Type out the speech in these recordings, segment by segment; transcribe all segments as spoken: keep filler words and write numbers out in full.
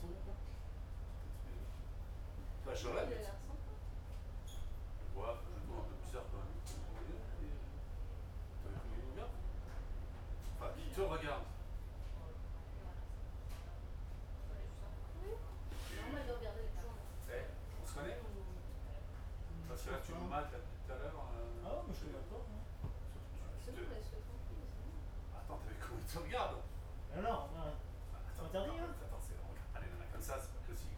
son. Bah, je rêve. Ouais, je trouve un peu bizarre quand même. T'avais pris une garde. Enfin, qui te regarde. Normal de regarder les gens. Eh, on se connaît ou... Parce que là, tu nous mates là, depuis tout à l'heure. Euh... Ah ouais, mais je connais pas. Hein. C'est bon, laisse-le tranquille. Attends, t'avais comment il te regarde? Non, non, non. C'est interdit, hein. Attends, c'est... Allez, non, comme ça, c'est pas possible.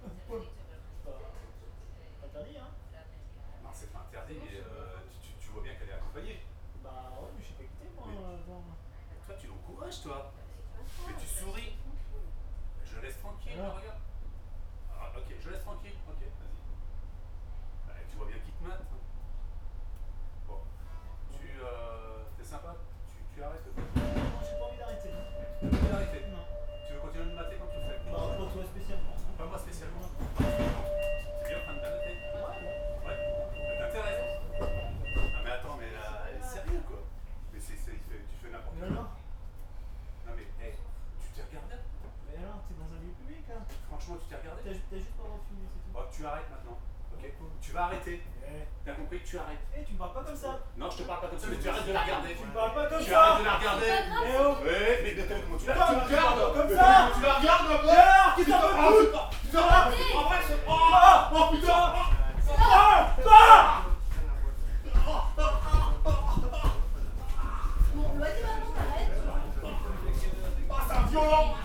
C'est interdit, hein. Non, c'est pas interdit, mais euh, tu, tu, tu vois bien qu'elle est accompagnée. Bah ouais, mais je sais pas écouter, moi. Mais... Dans... Toi, tu l'encourages, toi. Mais tu souris. Je laisse tranquille, Alors. regarde. Ah, ok, je laisse tranquille. Ok, vas-y. Bah, tu vois bien qu'il te mate. Bon. Tu... Euh, T'es sympa. Tu, tu arrêtes. Non, j'ai pas envie d'arrêter. Tu veux pas arrêter? Non. Tu veux continuer de me mater quand tu le fais? Bah, pas toi spécialement. Pas moi spécialement. C'est bien en train de t'arrêter. Ouais, ouais. Ouais. T'as intérêt. Ah mais attends, mais là, elle est sérieux quoi. Mais c'est, c'est, tu fais n'importe quoi. Mais alors? Non mais, hey, tu t'es regardé? Mais alors, t'es dans un lieu public, hein. Franchement, tu t'es regardé? T'as juste pas le droit de fumer, c'est tout. Oh, tu arrêtes maintenant. Ok. Tu vas arrêter. Eh, T'as compris? Tu arrêtes. hey, tu me parles pas comme ça. Non, je te parle pas comme ça, mais tu arrêtes de la regarder. Tu me parles pas comme Tu ça. arrêtes de la regarder. Eh oh. Ouais, mais attends, comment tu la, Putain, tu la tu me regardes? parles comme Mais ça. comment tu la regardes un peu? Et alors, qu'est-ce que t'en Ah, fous? c'est pas- Putain, en vrai, c'est... Oh, oh putain. Ah, ah. Bon, vas-y, maman, arrête. Oh, c'est un violent.